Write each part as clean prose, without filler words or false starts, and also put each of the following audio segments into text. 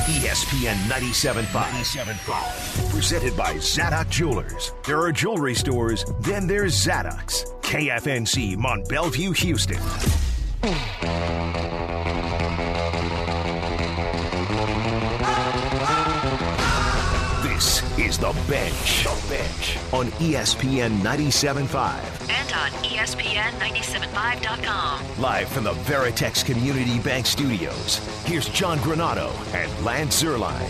ESPN 97.5. Presented by Zadok Jewelers. There are jewelry stores, then there's Zadok's. KFNC, Mont Bellevue, Houston. This is The Bench. The Bench on ESPN 97.5. And on ESPN975.com. Live from the Veritex Community Bank Studios, here's John Granado and Lance Zierlein.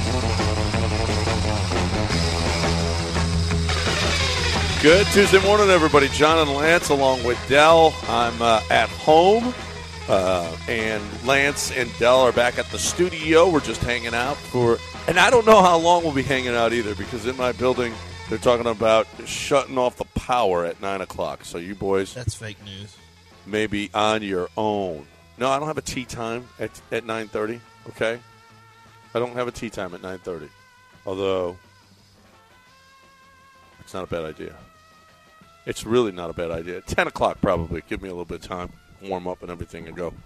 Good Tuesday morning, everybody. John and Lance along with Dell. I'm at home, and Lance and Dell are back at the studio. We're just hanging out and I don't know how long we'll be hanging out either, because in my building they're talking about shutting off the power at 9 o'clock. So you boys, that's fake news, may be on your own. No, I don't have a tea time at 9:30. Okay, I don't have a tea time at 9:30. Although it's not a bad idea. It's really not a bad idea. 10 o'clock probably. Give me a little bit of time, warm up and everything, and go.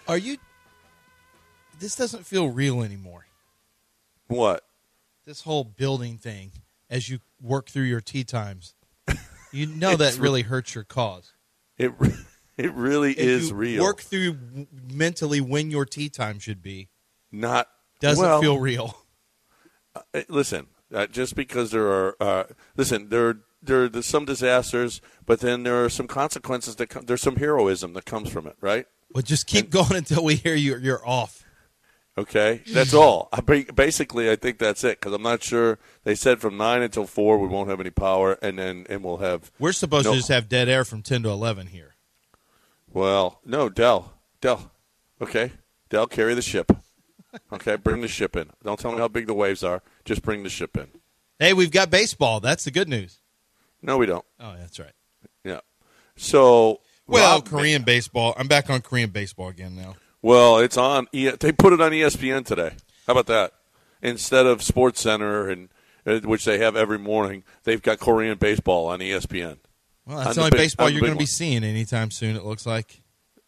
This doesn't feel real anymore. What? This whole building thing, as you work through your tea times, you know that really hurts your cause. It really is real. Work through mentally when your tea time should be. Doesn't feel real. Listen, just because there are there's some disasters, but then there are some consequences that come. There's some heroism that comes from it, right? Well, just keep going until we hear you're off. Okay, that's all. Basically, I think that's it, because I'm not sure. They said from 9 until 4 we won't have any power, and we'll have. We're supposed to just have dead air from 10 to 11 here. Well, no, Dell. Okay, Dell, carry the ship. Okay, bring the ship in. Don't tell me how big the waves are. Just bring the ship in. Hey, we've got baseball. That's the good news. No, we don't. Oh, that's right. Yeah. So, Korean baseball. I'm back on Korean baseball again now. Well, it's on. They put it on ESPN today. How about that? Instead of SportsCenter, and which they have every morning, they've got Korean baseball on ESPN. Well, that's the only baseball you're going to be seeing anytime soon, it looks like.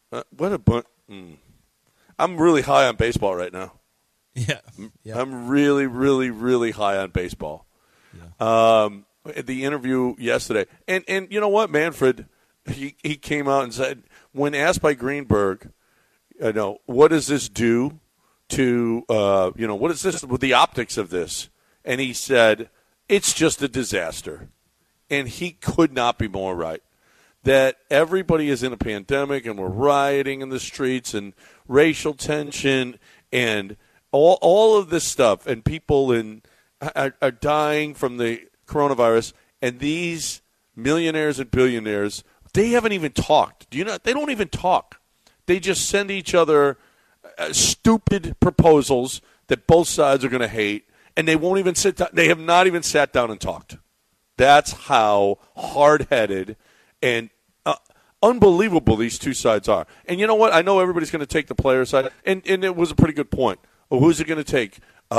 I'm really high on baseball right now. Yeah. I'm really, really, really high on baseball. Yeah. The interview yesterday. And you know what, Manfred, he came out and said, when asked by Greenberg, what does this do to, what is this with the optics of this? And he said, it's just a disaster. And he could not be more right. That everybody is in a pandemic and we're rioting in the streets and racial tension and all of this stuff, and people are dying from the coronavirus, and these millionaires and billionaires, they haven't even talked. They don't even talk. They just send each other stupid proposals that both sides are going to hate, and they won't even sit down. They have not even sat down and talked. That's how hard-headed and unbelievable these two sides are. And you know what? I know everybody's going to take the player side, and it was a pretty good point. Well, who's it going to take?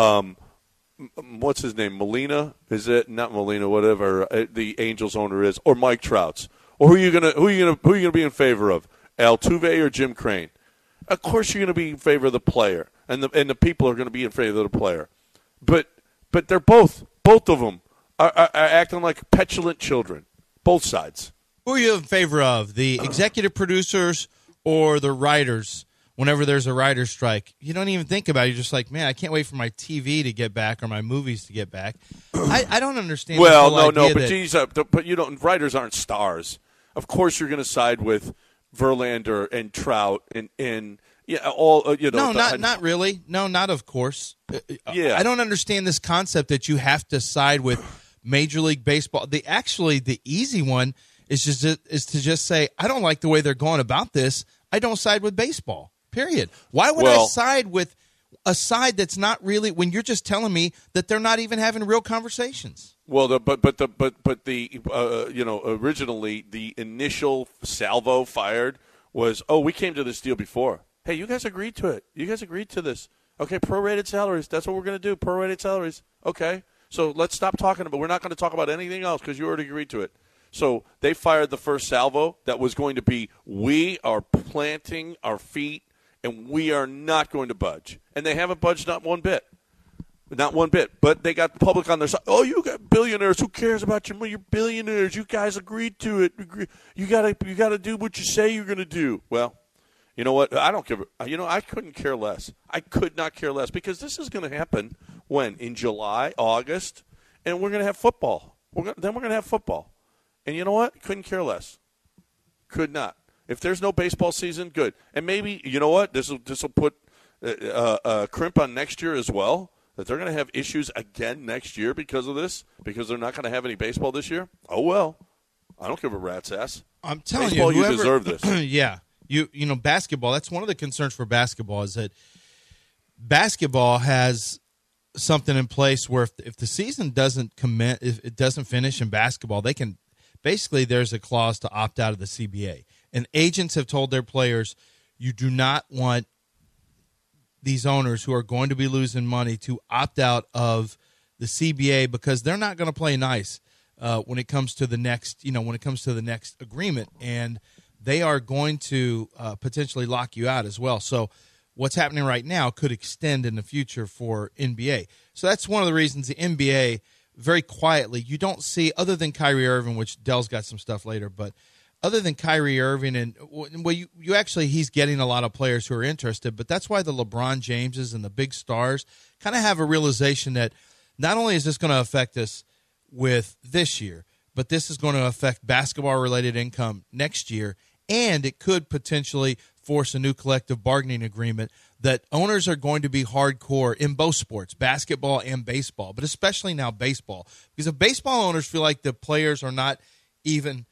What's his name? Molina? Is it not Molina? Whatever the Angels owner is, or Mike Trout's, or who are you going to be in favor of? Altuve or Jim Crane? Of course, you're going to be in favor of the player, and the people are going to be in favor of the player. But they're both of them are acting like petulant children. Both sides. Who are you in favor of? The executive producers or the writers? Whenever there's a writer's strike, you don't even think about it. You're just like, man, I can't wait for my TV to get back or my movies to get back. I don't understand. Well, but you don't. Writers aren't stars. Of course, you're going to side with Verlander and Trout and all. No, not really. No, not of course. Yeah, I don't understand this concept that you have to side with Major League Baseball. The easy one is to just say, I don't like the way they're going about this. I don't side with baseball. Period. Why would I side with a side that's not really, when you're just telling me that they're not even having real conversations? Well, originally the initial salvo fired was, we came to this deal before. Hey, you guys agreed to it. You guys agreed to this. Okay, prorated salaries. That's what we're going to do. Prorated salaries. Okay, so let's stop talking about. We're not going to talk about anything else because you already agreed to it. So they fired the first salvo that was going to be, we are planting our feet and we are not going to budge. And they haven't budged not one bit. Not one bit. But they got the public on their side. Oh, you got billionaires. Who cares about your money? You're billionaires. You guys agreed to it. You gotta do what you say you're going to do. Well, you know what? I don't care. I couldn't care less. I could not care less because this is going to happen when? In July, August, and we're going to have football. Then we're going to have football. And you know what? Couldn't care less. Could not. If there's no baseball season, good. And maybe, you know what? This will put a crimp on next year as well, that they're going to have issues again next year because of this, because they're not going to have any baseball this year. Oh, well. I don't give a rat's ass. I'm telling baseball, you, you deserve this. Yeah. You know, basketball, that's one of the concerns for basketball is that basketball has something in place where if the season doesn't commence, if it doesn't finish in basketball, they can basically there's a clause to opt out of the CBA. And agents have told their players, you do not want these owners who are going to be losing money to opt out of the CBA because they're not going to play nice when it comes to the next, agreement, and they are going to potentially lock you out as well. So what's happening right now could extend in the future for NBA. So that's one of the reasons the NBA, very quietly, you don't see, other than Kyrie Irving, which Dell's got some stuff later, but other than Kyrie Irving, and well, you actually, he's getting a lot of players who are interested, but that's why the LeBron Jameses and the big stars kind of have a realization that not only is this going to affect us with this year, but this is going to affect basketball-related income next year, and it could potentially force a new collective bargaining agreement that owners are going to be hardcore in both sports, basketball and baseball, but especially now baseball. Because if baseball owners feel like the players are not even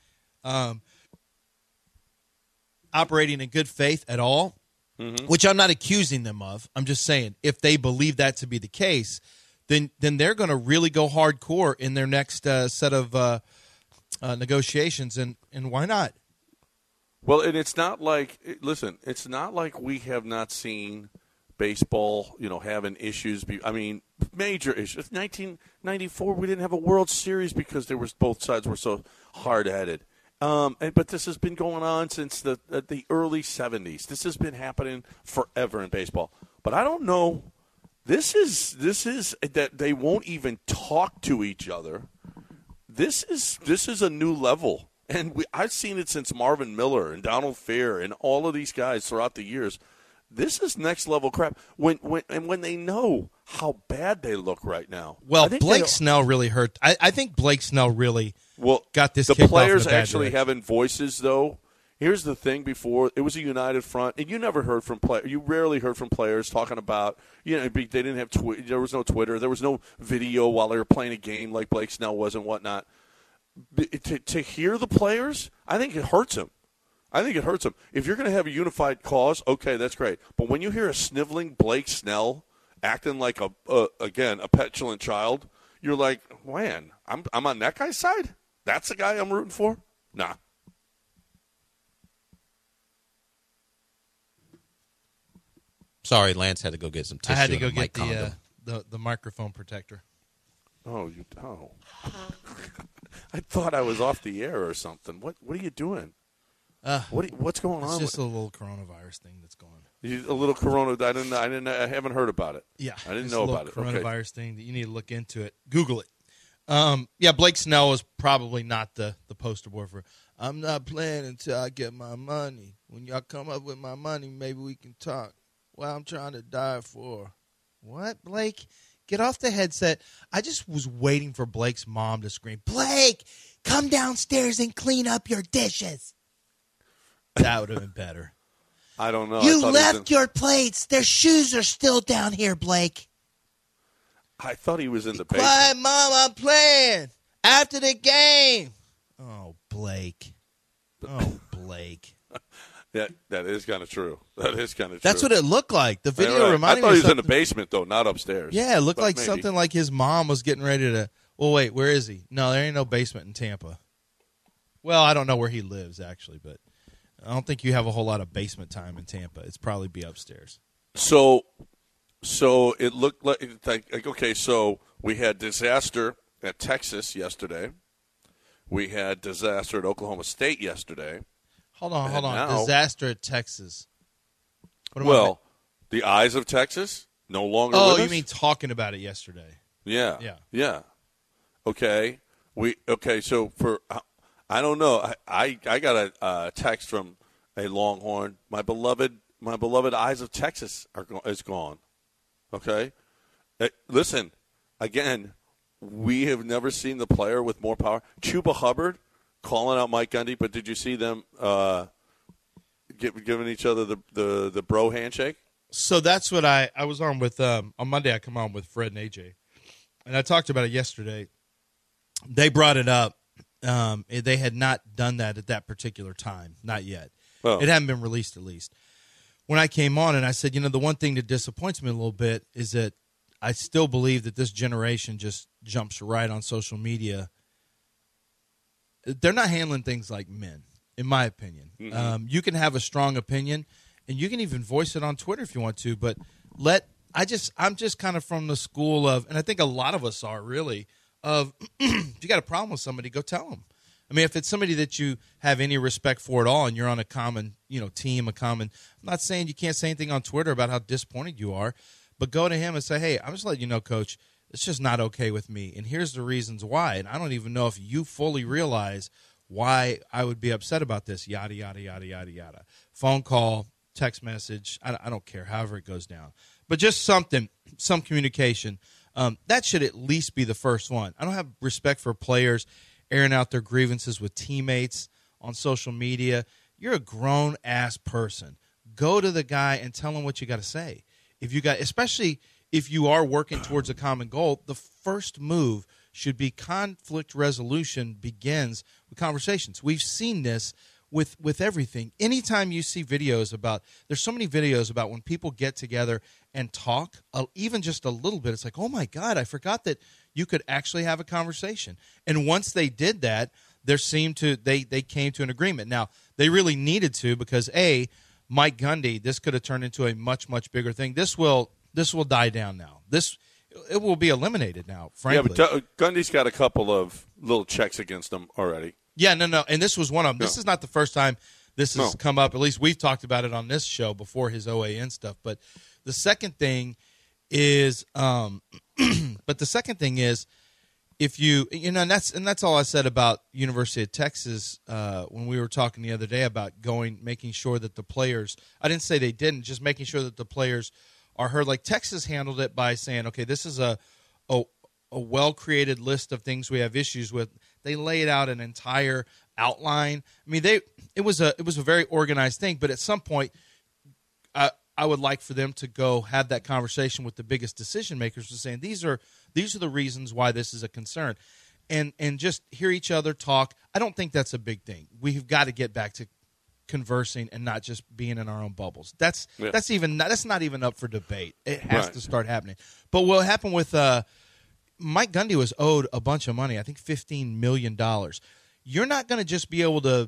operating in good faith at all, which I'm not accusing them of, I'm just saying if they believe that to be the case, then they're going to really go hardcore in their next set of negotiations, and why not? Well, and it's not like, listen, it's not like we have not seen baseball, having issues. I mean, major issues. 1994, we didn't have a World Series because both sides were so hard-headed. But this has been going on since the early 70s. This has been happening forever in baseball. But I don't know. This is that they won't even talk to each other. This is a new level. And I've seen it since Marvin Miller and Donald Fair and all of these guys throughout the years. This is next level crap. When they know how bad they look right now. Well, Blake Snell really hurt. I think Blake Snell really got this. The kicked players off in a bad actually direction. having voices, though. Here's the thing: before it was a united front, and you never heard from players. You rarely heard from players talking about they didn't have there was no Twitter, there was no video while they were playing a game like Blake Snell was and whatnot. To hear the players, I think it hurts him. If you're going to have a unified cause, okay, that's great. But when you hear a sniveling Blake Snell acting like a petulant child, you're like, man, I'm on that guy's side? That's the guy I'm rooting for? Nah. Sorry, Lance had to go get some tissue. I had to and go a mic get condom. the microphone protector. Oh. I thought I was off the air or something. What are you doing? What's going on? It's just a little coronavirus thing that's going on. A little corona. I haven't heard about it. Yeah, I didn't know about it. Coronavirus thing that you need to look into it. Google it. Blake Snell is probably not the poster boy for. I'm not playing until I get my money. When y'all come up with my money, maybe we can talk. Well, I'm trying to die for. What, Blake? Get off the headset. I just was waiting for Blake's mom to scream, Blake, come downstairs and clean up your dishes. That would have been better. I don't know. You left your plates. Their shoes are still down here, Blake. I thought he was in the basement. Quiet, Mom, I'm playing. After the game. Oh, Blake. Yeah, that is kind of true. That's what it looked like. The video right. reminded me I thought of he was in the something. basement, though, not upstairs. Yeah, it looked like maybe. something like his mom was getting ready to. Well, wait, where is he? No, there ain't no basement in Tampa. Well, I don't know where he lives, actually, but I don't think you have a whole lot of basement time in Tampa. It's probably be upstairs. So it looked like okay, so we had disaster at Texas yesterday. We had disaster at Oklahoma State yesterday. Hold on. Now, Disaster at Texas. Well, the Eyes of Texas no longer with us? Oh, you mean talking about it yesterday? Yeah. Yeah. Yeah. Okay. So I don't know. I got a text from a Longhorn. My beloved Eyes of Texas is gone. Okay. Listen, again, we have never seen the player with more power. Chuba Hubbard calling out Mike Gundy, but did you see them giving each other the bro handshake? So that's what I was on with on Monday. I come on with Fred and AJ, and I talked about it yesterday. They brought it up. They had not done that at that particular time, not yet. Oh. It hadn't been released, at least. When I came on and I said, the one thing that disappoints me a little bit is that I still believe that this generation just jumps right on social media. They're not handling things like men, in my opinion. Mm-hmm. You can have a strong opinion, and you can even voice it on Twitter if you want to, but I'm just kind of from the school of, and I think a lot of us are really, of if you got a problem with somebody, go tell them. I mean, if it's somebody that you have any respect for at all and you're on a common, team, I'm not saying you can't say anything on Twitter about how disappointed you are, but go to him and say, hey, I'm just letting you know, Coach, it's just not okay with me, and here's the reasons why, and I don't even know if you fully realize why I would be upset about this, yada, yada, yada, yada, yada. Phone call, text message, I don't care, however it goes down. But just some communication. That should at least be the first one. I don't have respect for players airing out their grievances with teammates on social media. You're a grown-ass person. Go to the guy and tell him what you got to say. Especially if you are working towards a common goal, the first move should be conflict resolution begins with conversations. We've seen this with everything. Anytime you see videos there's so many videos about when people get together and talk, even just a little bit, it's like, oh my God, I forgot that you could actually have a conversation. And once they did that, they came to an agreement. Now, they really needed to because, Mike Gundy, this could have turned into a much, much bigger thing. This will die down now. It will be eliminated now, frankly. Yeah, but Gundy's got a couple of little checks against him already. Yeah, no. And this was one of them. No. This is not the first time this has come up. At least we've talked about it on this show before his OAN stuff. But the second thing is if you and that's all I said about University of Texas when we were talking the other day about making sure that the players, I didn't say they didn't, just making sure that the players are heard. Like Texas handled it by saying, okay, this is a well-created list of things we have issues with. They laid out an entire outline. I mean, it was a very organized thing, but at some point I would like for them to go have that conversation with the biggest decision makers to saying these are the reasons why this is a concern, and just hear each other talk. I don't think that's a big thing. We've got to get back to conversing and not just being in our own bubbles. That's not even up for debate. It has to start happening. But what happened with Mike Gundy was owed a bunch of money, I think $15 million. You're not going to just be able to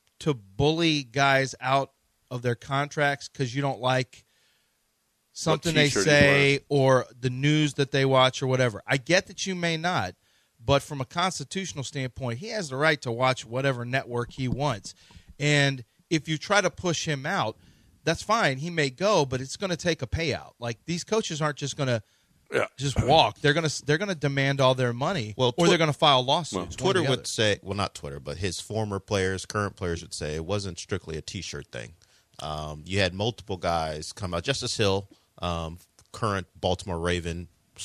bully guys out of their contracts because you don't like something they say or the news that they watch or whatever. I get that you may not, but from a constitutional standpoint, he has the right to watch whatever network he wants. And if you try to push him out, that's fine. He may go, but it's going to take a payout. Like, these coaches aren't just going to just walk. They're going to demand all their money, or they're going to file lawsuits. Twitter would say, well, not Twitter, but his former players, current players would say it wasn't strictly a T-shirt thing. You had multiple guys come out. Justice Hill, current Baltimore Raven, he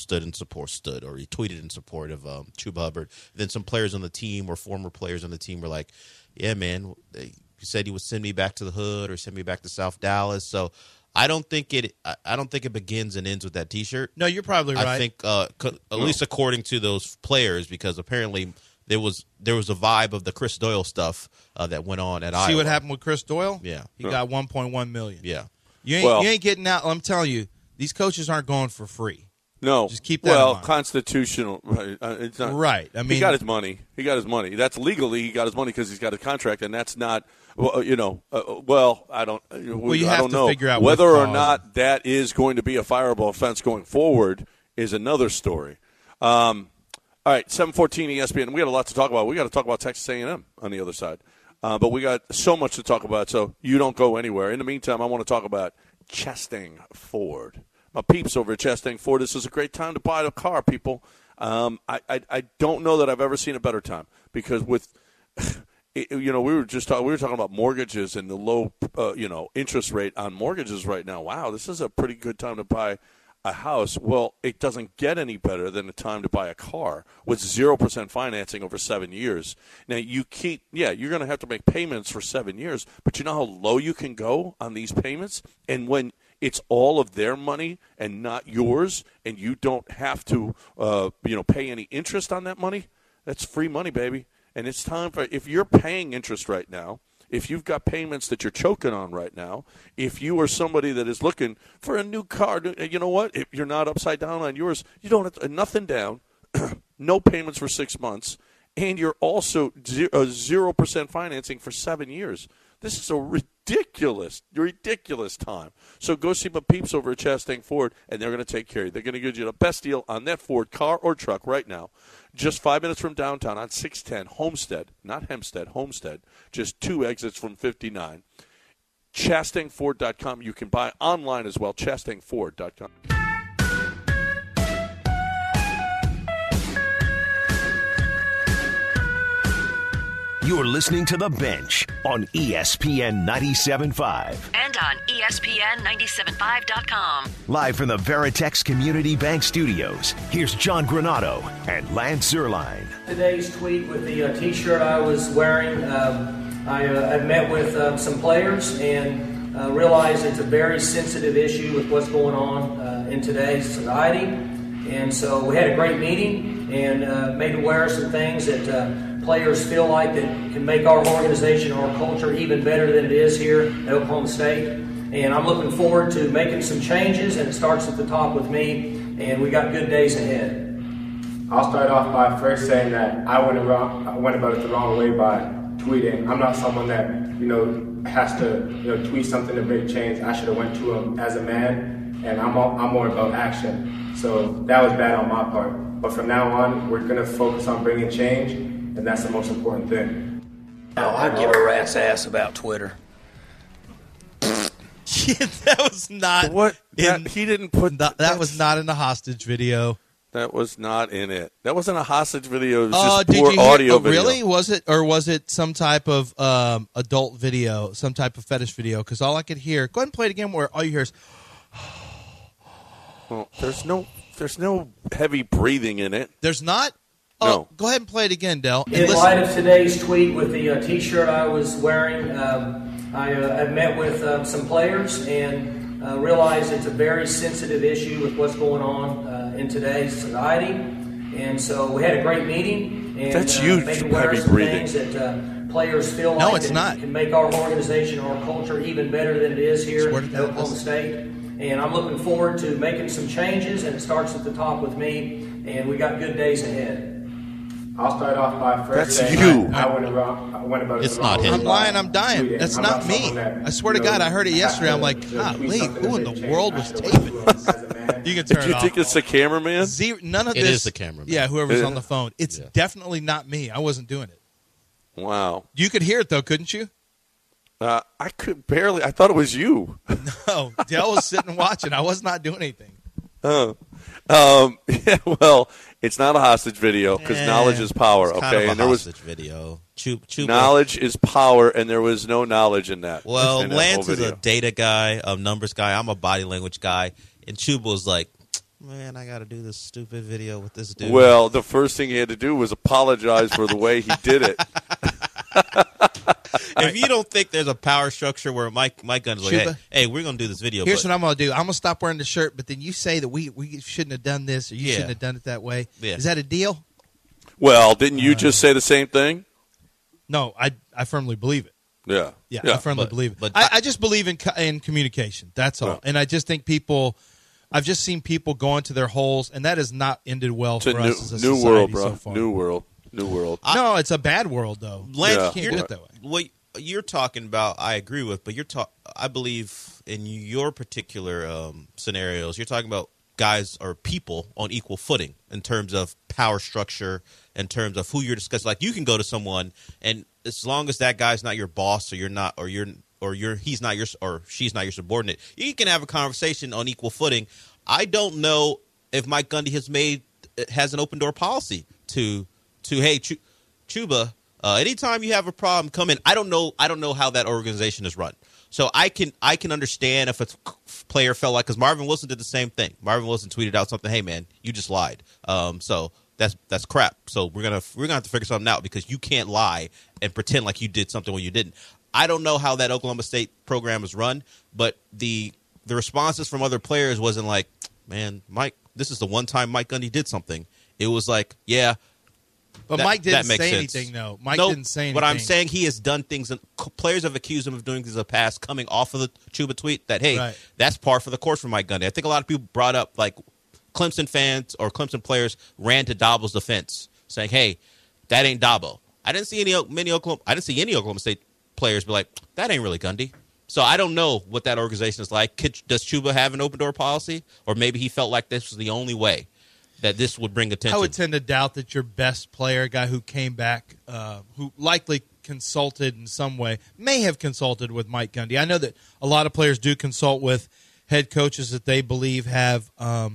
tweeted in support of Chuba Hubbard. Then some players on the team or former players on the team were like, yeah, man, he said he would send me back to the hood or send me back to South Dallas. So I don't think it begins and ends with that T-shirt. No, you're probably right. I think at least according to those players, because apparently there was a vibe of the Chris Doyle stuff that went on at Iowa. See what happened with Chris Doyle? Yeah. He got $1.1 million. Yeah. You ain't getting out. I'm telling you, these coaches aren't going for free. No. Just keep that in mind. Constitutional. Right. It's not, right. I mean, he got his money. That's legally he got his money because he's got a contract, and that's not. I don't. I don't know figure out whether or not that is going to be a fireable offense going forward is another story. All right, 7:14 ESPN. We got a lot to talk about. We got to talk about Texas A&M on the other side, but we got so much to talk about. So you don't go anywhere. In the meantime, I want to talk about Chestang Ford. My peeps over at Chestang Ford, this is a great time to buy a car, people. I don't know that I've ever seen a better time because with we were talking about mortgages and the low interest rate on mortgages right now. Wow, this is a pretty good time to buy a house. Well, it doesn't get any better than a time to buy a car with 0% financing over 7 years. Now you're going to have to make payments for 7 years, but you know how low you can go on these payments? And when it's all of their money and not yours, and you don't have to, pay any interest on that money. That's free money, baby. And it's time for, if you're paying interest right now, if you've got payments that you're choking on right now, if you are somebody that is looking for a new car, you know what? If you're not upside down on yours, you don't have nothing down, no payments for 6 months, and you're also 0% financing for 7 years. This is a ridiculous time. So go see my peeps over at Chestang Ford, and they're going to take care of you. They're going to give you the best deal on that Ford car or truck right now. Just 5 minutes from downtown on 610 Homestead, not Hempstead, Homestead. Just 2 exits from 59. ChestangFord.com. You can buy online as well, ChestangFord.com. You're listening to The Bench on ESPN 97.5. And on ESPN975.com. Live from the Veritex Community Bank Studios, here's John Granato and Lance Zierlein. Today's tweet with the T-shirt I was wearing, I've met with some players and realized it's a very sensitive issue with what's going on in today's society. And so we had a great meeting and made aware of some things that players feel like that can make our organization, our culture even better than it is here at Oklahoma State. And I'm looking forward to making some changes, and it starts at the top with me, and we got good days ahead. I'll start off by first saying that I went about it the wrong way by tweeting. I'm not someone that, has to, tweet something to make change. I should have went to him as a man, and I'm more about action. So that was bad on my part. But from now on, we're going to focus on bringing change, and that's the most important thing. Now, I give a rat's ass about Twitter. That was not What? in, He didn't put that was not in the hostage video. That was not in it. That wasn't a hostage video. It was just Did poor you hear, audio video. Really? Was it some type of adult video, some type of fetish video? Because all I could hear. Go ahead and play it again. Where all you hear is. Well, there's no heavy breathing in it. There's not. No. Oh, go ahead and play it again, Del. And In listen. light of today's tweet with the T-shirt I was wearing, I've met with some players and realized it's a very sensitive issue with what's going on in today's society. And so we had a great meeting. And, That's you, made aware heavy of some breathing. things that players feel No, like it's that not. can make our organization, our culture even better than it is here Swear to at God, Oklahoma listen. State. And I'm looking forward to making some changes, and it starts at the top with me. And we got good days ahead. I'll start off by first That's saying you. I went about it It's the wrong not way him. I'm by lying. I'm dying. tweeting. That's I'm not me. someone that, I swear to God, I heard it has yesterday. to, I'm like, tweet golly, something who to in make the change. world I was should have taping went to this? him as a man. You can turn Do it you off. think it's the cameraman? None of It this. is the cameraman. Yeah, whoever's Yeah. on the phone. It's definitely not me. I wasn't doing it. Wow. You could hear it though, couldn't you? I could barely. I thought it was you. No, Del was sitting watching. I was not doing anything. Yeah, well, it's not a hostage video because knowledge is power. It's Okay, kind of a and there was hostage video. Chuba. knowledge is power, and there was no knowledge in that. Well, in that Lance whole is a video. data guy, a numbers guy. I'm a body language guy, and Chuba was like, "Man, I got to do this stupid video with this dude." Well, the first thing he had to do was apologize for the way he did it. if you don't think there's a power structure where Mike Gunn's like, Chuba, hey, we're gonna do this video. Here's but what I'm going to do. I'm going to stop wearing the shirt, but then you say that we shouldn't have done this or you Yeah. shouldn't have done it that way. Yeah. Is that a deal? Well, didn't you just say the same thing? No, I firmly believe it. Yeah. Yeah, I firmly believe it. but I just believe in communication. That's all. Yeah. And I just think I've just seen people go into their holes, and that has not ended well It's a for us as a new society world, bro. so far. New world. No, it's a bad world, though. Lance, Yeah. You can't do it that way. What you're talking about, I agree with, but I believe in your particular scenarios, you're talking about guys or people on equal footing in terms of power structure, in terms of who you're discussing. Like, you can go to someone, and as long as that guy's not your boss or you're he's not your or she's not your subordinate. You can have a conversation on equal footing. I don't know if Mike Gundy has an open door policy to hey Chuba, anytime you have a problem, come in. I don't know how that organization is run. So I can understand if a player felt like, because Marvin Wilson did the same thing. Marvin Wilson tweeted out something, hey man, you just lied. So that's crap. So we're gonna have to figure something out, because you can't lie and pretend like you did something when you didn't. I don't know how that Oklahoma State program is run, but the responses from other players wasn't like, man, Mike, this is the one time Mike Gundy did something. It was like, yeah. But Mike didn't say anything, though. Mike didn't say anything. But I'm saying he has done things, and players have accused him of doing things in the past, coming off of the Chuba tweet, that, hey, that's par for the course for Mike Gundy. I think a lot of people brought up, like, Clemson fans or Clemson players ran to Dabo's defense, saying, hey, that ain't Dabo. I didn't see any Oklahoma State players be like, that ain't really Gundy. So I don't know what that organization is like. Does Chuba have an open door policy? Or maybe he felt like this was the only way that this would bring attention. I would tend to doubt that your best player, a guy who came back, who likely consulted in some way, may have consulted with Mike Gundy. I know that a lot of players do consult with head coaches that they believe have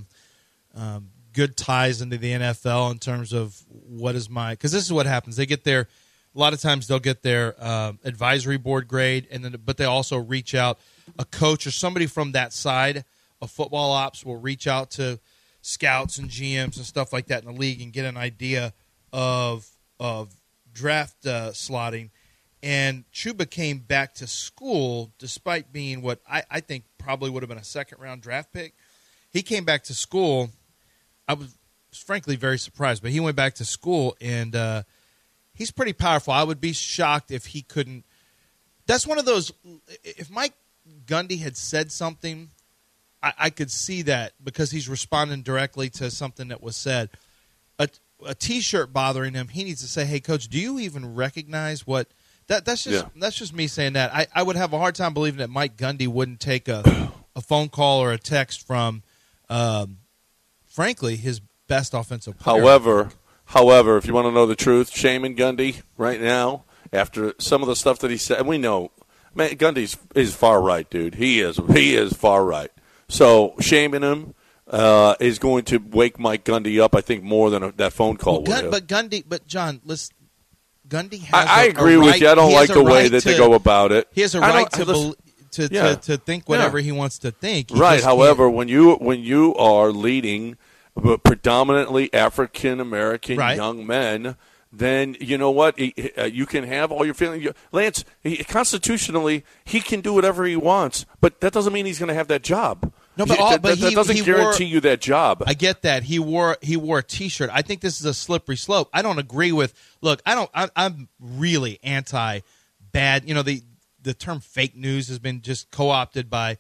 good ties into the NFL in terms of what is my – because this is what happens. They get their – a lot of times they'll get their advisory board grade, but they also reach out. A coach or somebody from that side of football ops will reach out to – scouts and GMs and stuff like that in the league and get an idea of draft slotting. And Chuba came back to school despite being what I think probably would have been a second-round draft pick. He came back to school. I was frankly very surprised, but he went back to school, and he's pretty powerful. I would be shocked if he couldn't. That's one of those – if Mike Gundy had said something – I could see that, because he's responding directly to something that was said. A T-shirt bothering him, he needs to say, hey, Coach, do you even recognize what that's just me saying that. I would have a hard time believing that Mike Gundy wouldn't take a phone call or a text from, frankly, his best offensive player. However, if you want to know the truth, shaming Gundy right now, after some of the stuff that he said, and we know, man, Gundy is far right, dude. He is far right. So shaming him is going to wake Mike Gundy up, I think, more than that phone call would have. But John, listen, Gundy has I agree with you. I don't like the way that they go about it. He has a right to think whatever he wants to think. Right. However, when you are leading predominantly African American young men, then you know what? You can have all your feelings. Lance, constitutionally, he can do whatever he wants, but that doesn't mean he's going to have that job. No, but that doesn't guarantee you that job. I get that. He wore a T-shirt. I think this is a slippery slope. I don't agree with. Look, I'm really anti bad. You know, the term fake news has been just co-opted by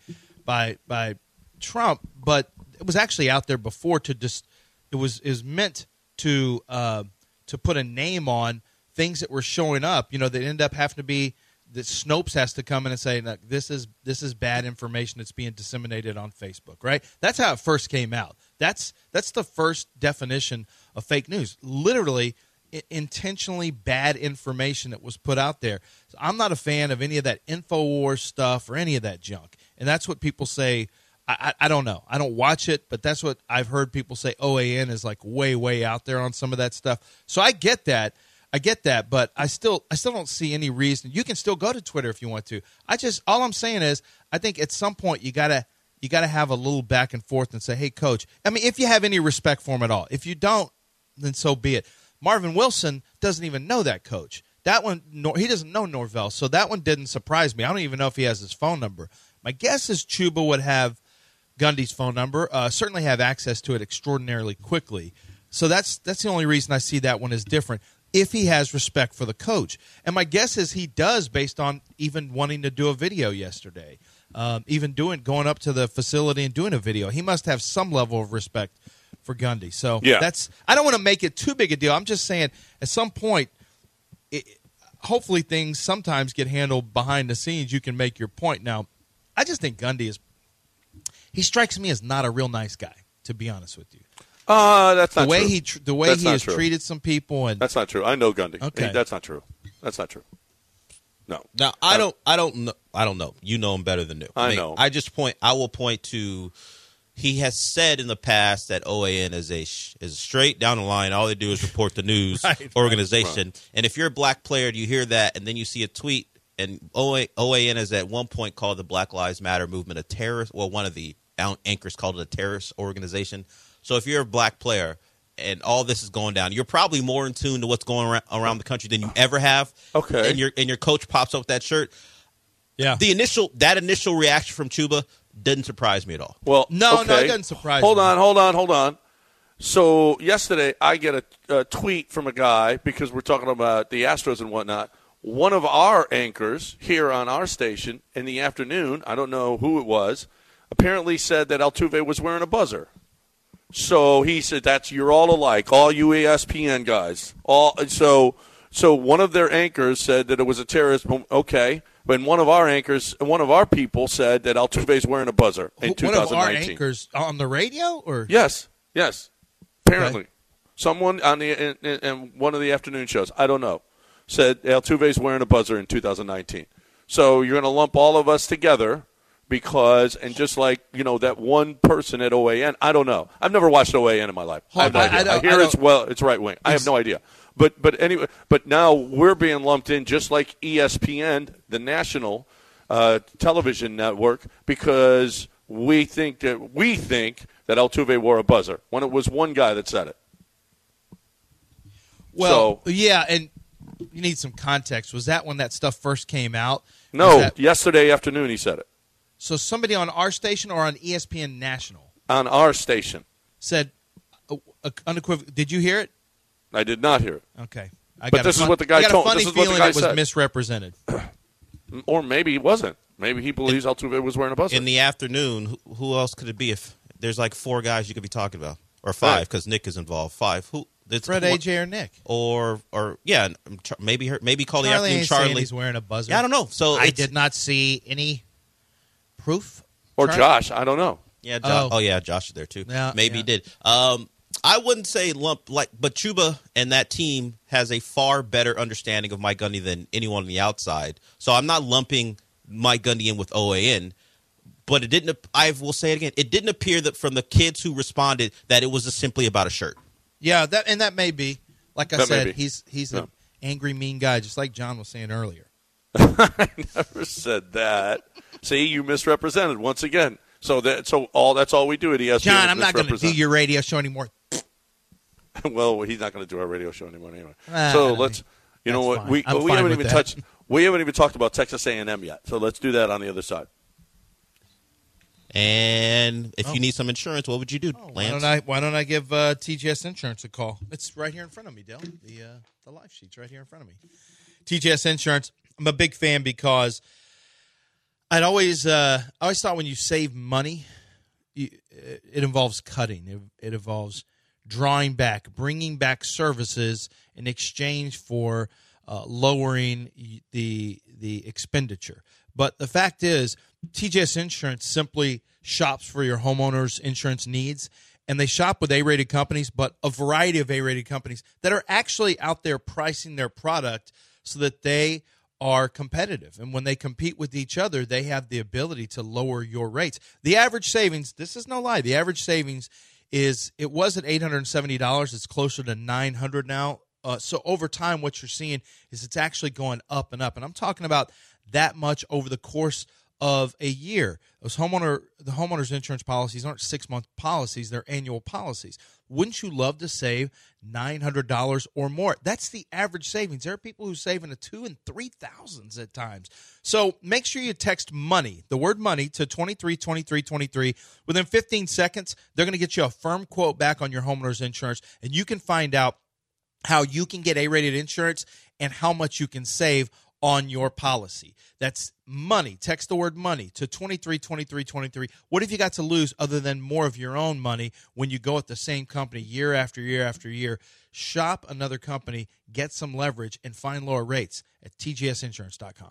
Trump, but it was actually out there before to just. It was meant to put a name on things that were showing up, you know, that end up having to be that Snopes has to come in and say, look, this is bad information that's being disseminated on Facebook, right? That's how it first came out. That's the first definition of fake news. Literally, intentionally bad information that was put out there. So I'm not a fan of any of that InfoWars stuff or any of that junk. And that's what people say. I don't know. I don't watch it, but that's what I've heard people say. OAN is like way, way out there on some of that stuff. So I get that. But I still don't see any reason. You can still go to Twitter if you want to. All I'm saying is I think at some point you gotta have a little back and forth and say, hey, Coach. I mean, if you have any respect for him at all. If you don't, then so be it. Marvin Wilson doesn't even know that coach. That one, he doesn't know Norvell, so that one didn't surprise me. I don't even know if he has his phone number. My guess is Chuba would have Gundy's phone number, certainly have access to it extraordinarily quickly. So that's the only reason I see that one as different, if he has respect for the coach. And my guess is he does, based on even wanting to do a video yesterday, going up to the facility and doing a video. He must have some level of respect for Gundy. So I don't want to make it too big a deal. I'm just saying at some point, hopefully things sometimes get handled behind the scenes. You can make your point. Now, I just think Gundy he strikes me as not a real nice guy, to be honest with you. That's not true. The way he has treated some people, and that's not true. I know Gundy. Okay. That's not true. That's not true. No. Now I don't know. You know him better than New. I know. I will point to. He has said in the past that OAN is a straight down the line. All they do is report the news organization. Right. And if you're a black player, you hear that, and then you see a tweet, and OAN has at one point called the Black Lives Matter movement a terrorist. Well, one of the anchors called it a terrorist organization. So if you're a black player and all this is going down, you're probably more in tune to what's going around the country than you ever have. Okay. And your coach pops up with that shirt. Yeah. That initial reaction from Chuba didn't surprise me at all. Well, no, okay. it doesn't surprise me. Hold on. on. So yesterday I get a tweet from a guy because we're talking about the Astros and whatnot. One of our anchors here on our station in the afternoon, I don't know who it was, apparently said that Altuve was wearing a buzzer. So he said, you're all alike, all you ESPN guys. So one of their anchors said that it was a terrorist. Okay. But one of our people said that Altuve's wearing a buzzer in 2019. One of our anchors on the radio? Or Yes. Apparently. Okay. Someone on in one of the afternoon shows, I don't know, said Altuve's wearing a buzzer in 2019. So you're going to lump all of us together because, and just like, that one person at OAN, I don't know. I've never watched OAN in my life. I have no idea. I hear it's right wing. I have no idea. But anyway, but now we're being lumped in just like ESPN, the national television network, because we think that Altuve wore a buzzer when it was one guy that said it. Well, yeah, and you need some context. Was that when that stuff first came out? No, yesterday afternoon he said it. So somebody on our station or on ESPN National? On our station. Said unequivocally. Did you hear it? I did not hear it. Okay. But this is what the guy told me. I got a funny feeling it was misrepresented. Or maybe he wasn't. Maybe he believes Altuve was wearing a buzzer. In the afternoon, who else could it be if there's like four guys you could be talking about? Or five, because Nick is involved. Five. Who? Fred, AJ, or Nick. Or yeah, maybe call the afternoon Charlie. He's wearing a buzzer. Yeah, I don't know. So I did not see any proof. Or Josh, I don't know. Yeah, Josh is there too. Yeah, maybe he did. I wouldn't say but Chuba and that team has a far better understanding of Mike Gundy than anyone on the outside. So I'm not lumping Mike Gundy in with OAN, but it didn't. I will say it again. It didn't appear that from the kids who responded that it was simply about a shirt. Yeah, that may be. Like I said, he's an angry, mean guy, just like John was saying earlier. I never said that. See, you misrepresented once again. That's all we do at ESPN. John, I'm not going to do your radio show anymore. Well, he's not going to do our radio show anymore anyway. Let's. You know what? Fine. We haven't even touched. We haven't even talked about Texas A&M yet. So let's do that on the other side. And if you need some insurance, what would you do, Lance? Why don't I give TGS Insurance a call? It's right here in front of me, Dale. The live sheet's right here in front of me. TGS Insurance. I'm a big fan because I always thought when you save money, it involves cutting. It involves drawing back, bringing back services in exchange for lowering the expenditure. But the fact is, TGS Insurance simply shops for your homeowner's insurance needs, and they shop with A-rated companies, but a variety of A-rated companies that are actually out there pricing their product so that they are competitive. And when they compete with each other, they have the ability to lower your rates. The average savings, this is no lie, the average savings it was at $870. It's closer to $900 now. So over time, what you're seeing is it's actually going up and up. And I'm talking about that much over the course of a year. The homeowners insurance policies aren't 6-month policies, they're annual policies. Wouldn't you love to save $900 or more? That's the average savings. There are people who save in the $2,000 and $3,000s at times. So make sure you text money, the word money, to 232323. Within 15 seconds, they're going to get you a firm quote back on your homeowners insurance, and you can find out how you can get A-rated insurance and how much you can save on your policy. That's money. Text the word money to 232323. What have you got to lose other than more of your own money when you go at the same company year after year after year? Shop another company, get some leverage, and find lower rates at tgsinsurance.com.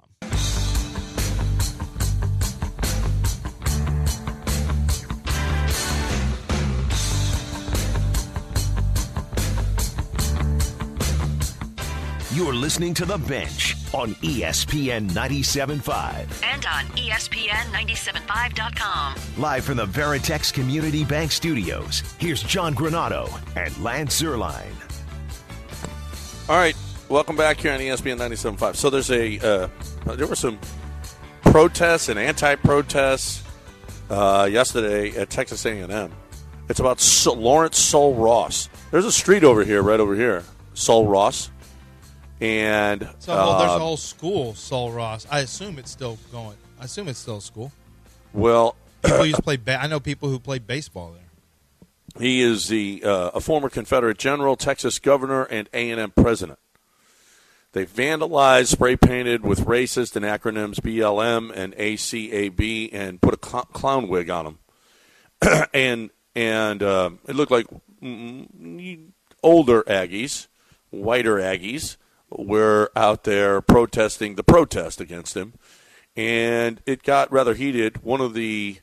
You're listening to The Bench on ESPN 97.5. And on ESPN975.com. Live from the Veritex Community Bank Studios, here's John Granado and Lance Zierlein. All right, welcome back here on ESPN 97.5. So there were some protests and anti-protests yesterday at Texas A&M. It's about Lawrence Sul Ross. There's a street over here, right over here, Sul Ross. And there's a whole school, Sul Ross. I assume it's still going. I assume it's still a school. Well, people used to play. I know people who played baseball there. He is a former Confederate general, Texas governor, and A&M president. They vandalized, spray painted with racist and acronyms BLM and ACAB, and put a clown wig on him. and it looked like older Aggies, whiter Aggies, were out there protesting the protest against him, and it got rather heated. One of the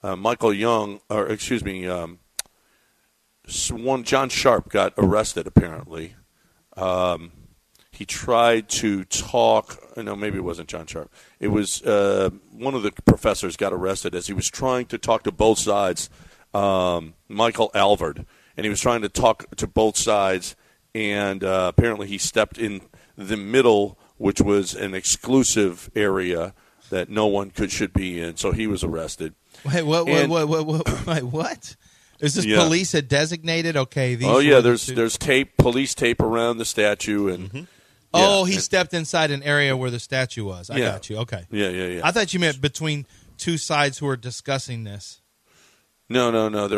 John Sharp got arrested, apparently. He tried to talk. No, maybe it wasn't John Sharp. It was one of the professors got arrested as he was trying to talk to both sides, Michael Alvord. And he was trying to talk to both sides, and apparently he stepped in the middle, which was an exclusive area that no one should be in. So he was arrested. Wait, what? Is this police had designated? Okay. There's tape, police tape around the statue, and he stepped inside an area where the statue was. I got you. Okay. Yeah. I thought you meant between two sides who were discussing this. No.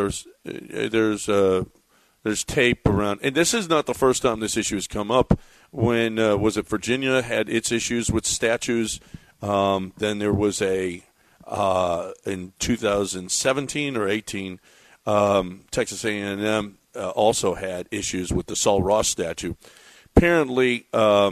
There's tape around, and this is not the first time this issue has come up. When was it Virginia had its issues with statues? Then there was in 2017 or 18. Texas A&M also had issues with the Sul Ross statue. Apparently,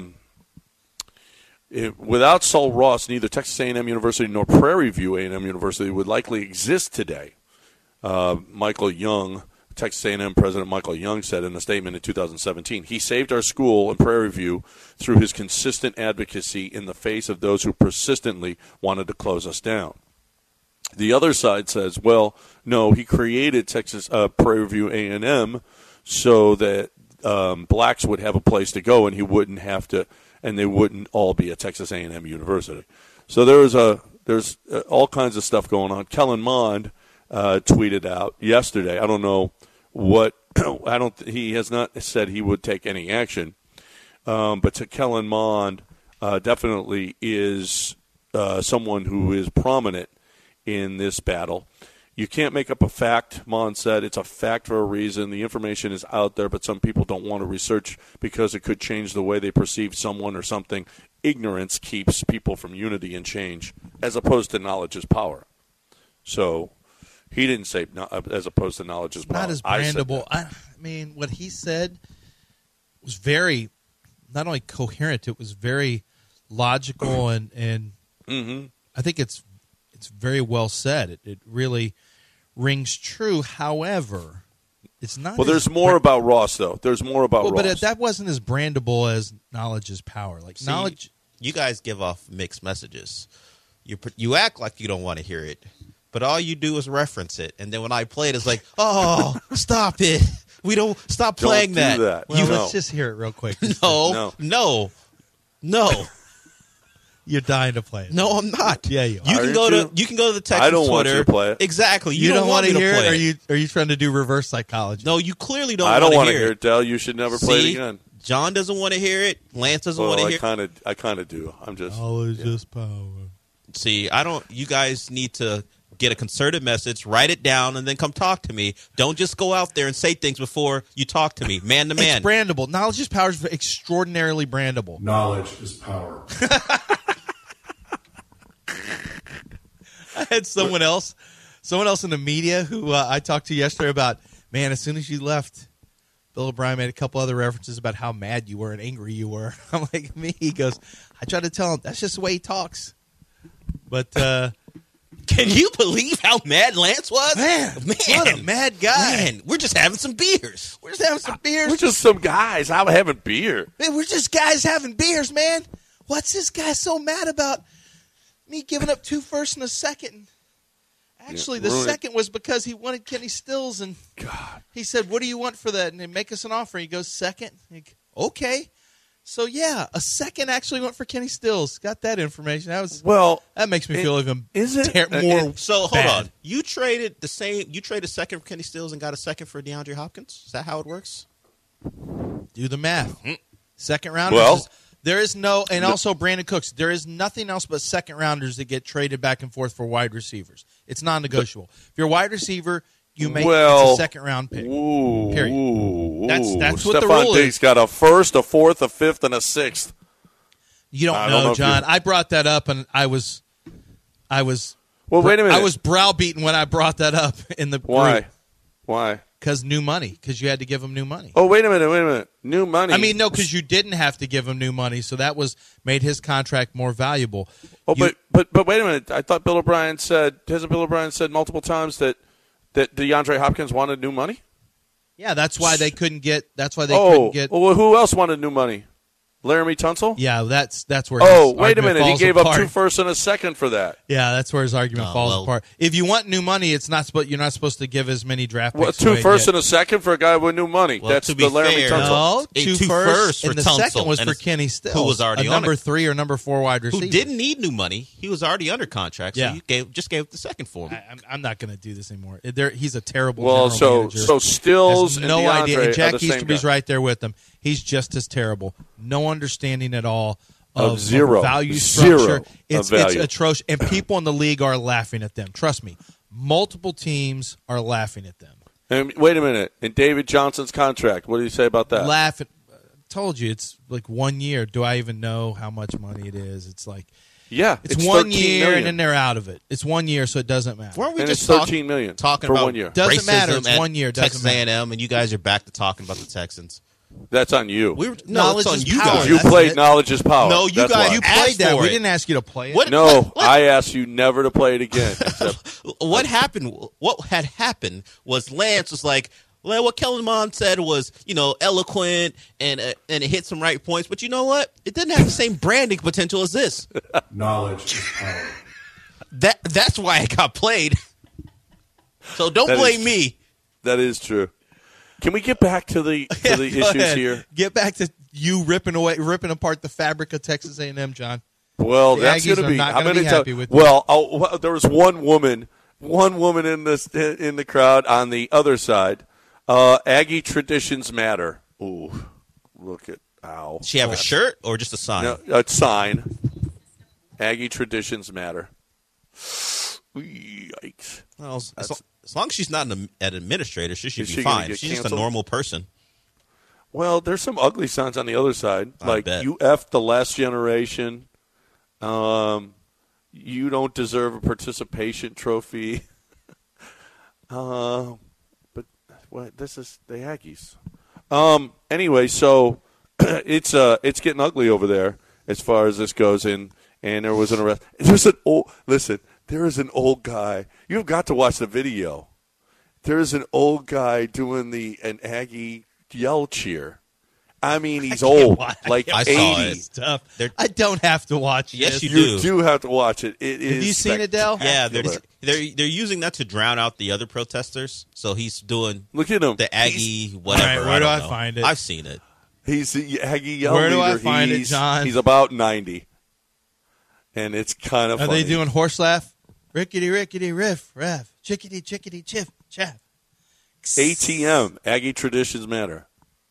without Sul Ross, neither Texas A&M University nor Prairie View A&M University would likely exist today. Michael Young, Texas A&M President Michael Young, said in a statement in 2017, "He saved our school and Prairie View through his consistent advocacy in the face of those who persistently wanted to close us down." The other side says, well, no, he created Texas Prairie View A&M so that blacks would have a place to go and he wouldn't have to, and they wouldn't all be at Texas A&M University. So there's all kinds of stuff going on. Kellen Mond tweeted out yesterday. I don't know what. He has not said he would take any action, but to Kellen Mond definitely is someone who is prominent in this battle. You can't make up a fact, Mon said. It's a fact for a reason. The information is out there, but some people don't want to research because it could change the way they perceive someone or something. Ignorance keeps people from unity and change, as opposed to knowledge is power. So he didn't say as opposed to knowledge is power. Not as brandable. I mean, what he said was very, not only coherent, it was very logical, and mm-hmm. I think it's very well said. It really rings true. However, it's not. Well, there's more about Ross, though. There's more about Ross. But that wasn't as brandable as knowledge is power. Knowledge. You guys give off mixed messages. You act like you don't want to hear it, but all you do is reference it. And then when I play it, it's like, oh, stop it. We don't stop playing don't do that. Well, let's just hear it real quick. No. You're dying to play it. No, I'm not. Yeah, you are. You can go to the Texas I don't Twitter. want you to play it. Exactly. You don't want to hear play it, or are you trying to do reverse psychology? No, you clearly don't. I don't want to hear it. Dell, you should never play it again. John doesn't want to hear it. Lance doesn't want to hear it. I kind of do. I'm just. Knowledge is power. See, I don't. You guys need to get a concerted message, write it down, and then come talk to me. Don't just go out there and say things before you talk to me, man to man. It's brandable. Knowledge is power is extraordinarily brandable. Knowledge is power. I had someone else in the media who I talked to yesterday about, man, as soon as you left, Bill O'Brien made a couple other references about how mad you were and angry you were. I'm like, me? He goes, I tried to tell him, that's just the way he talks. But Can you believe how mad Lance was? Man, what a mad guy. Man, we're just having some beers. We're just having some beers. We're just some guys out having beer. Man, we're just guys having beers, man. What's this guy so mad about? Me giving up 2 firsts and a second. Actually, the second was because he wanted Kenny Stills, and he said, "What do you want for that?" And they make us an offer. He goes, "Second." Okay. So yeah, a second actually went for Kenny Stills. Got that information. That makes me feel even more. So hold bad. on. You traded a second for Kenny Stills and got a second for DeAndre Hopkins. Is that how it works? Do the math. Second rounders. Well, there is no, and also Brandon Cooks. There is nothing else but second rounders that get traded back and forth for wide receivers. It's non-negotiable. If you're a wide receiver, you make it's a second round pick. Period. That's what the rule Diggs is. got a first, a fourth, a fifth, and a sixth. You don't know, John. I brought that up, and I was. Well, wait a minute. I was browbeaten when I brought that up in the Why? group. Why? Because new money. Because you had to give them new money. Oh, wait a minute. New money. I mean, no, because you didn't have to give him new money, so that made his contract more valuable. Oh, but wait a minute. I thought Bill O'Brien hasn't Bill O'Brien said multiple times that DeAndre Hopkins wanted new money? Yeah, that's why they couldn't get. That's why they couldn't get. Well, who else wanted new money? Laramie Tunsil? Yeah, that's where. Oh, his wait a argument minute. He falls gave apart. up 2 firsts and a second for that. Yeah, that's where his argument falls apart. If you want new money, you're not supposed to give as many draft picks. Well, 2 firsts and a second for a guy with new money. Well, that's to be the Laramie fair, Tunsil. No, 2 firsts for and the Tunsil, second was and for Kenny Stills, who was already a on number it. 3 or number 4 wide receiver. Who didn't need new money. He was already under contract, so you just gave the second for him. I'm not going to do this anymore. He's a terrible Well, general manager. so Stills Has and no DeAndre idea. And Jack are the same Easterby's guy. right there with him. He's just as terrible. No understanding at all Of zero. value Zero structure. of It's value. atrocious, and people in the league are laughing at them. Trust me, multiple teams are laughing at them. And wait a minute. In David Johnson's contract, what do you say about that? Laugh at. Told you it's like 1 year. Do I even know how much money it is? It's like it's it's 1 $13 year million. and then they're out of it. It's 1 year, so it doesn't matter. Weren't we And just it's $13 million talking for about 1 year. Doesn't matter. racism It's at 1 year. Doesn't Texas matter. A&M, and you guys are back to talking about the Texans. That's on you. Knowledge it's on is you power. guys. You That's played it. Knowledge is Power. No, you That's guys- why. You played asked that. for We it. didn't ask you to play it. What? No, what- I asked you never to play it again. Except What happened? What had happened was Lance was like, well, what Kellen Mond said was, eloquent and it hit some right points, but you know what? It didn't have the same branding potential as this. Knowledge is power. That's why it got played. So don't That blame is- me. that is true. Can we get back to the Go issues ahead. here? Get back to you ripping apart the fabric of Texas A&M, John. Well, The that's Aggies going to are be. not I'm gonna be going to happy with you. well, there was one woman in the crowd on the other side. Aggie traditions matter. Ooh, look at ow. Does she have a shirt or just a sign? No, a sign. Aggie traditions matter. Yikes. Well, as long as she's not an administrator, she should Is be she gonna fine. get She's just a canceled? normal person. Well, there's some ugly signs on the other side, I like bet. you effed the last generation. You don't deserve a participation trophy. But this is the Aggies. Anyway, so it's getting ugly over there as far as this goes. And there was an arrest. There is an old guy. You've got to watch the video. There is an old guy doing an Aggie yell cheer. I mean, he's old, like I 80. saw it. Stuff. They're- I don't have to watch Yes, this. you You do have to watch it. It is. Have you seen it, Dell? Yeah, spectacular. they're using that to drown out the other protesters. So he's doing Look at him. the Aggie whatever. All right, where do don't I know. find it? I've seen it. He's the Aggie yell Where do leader. I find it, He's- John? He's about 90, and it's kind of Are funny. they doing horse laugh? Rickety, rickety, riff, raff, chickety, chickety, chiff, chaff. ATM? Aggie traditions matter.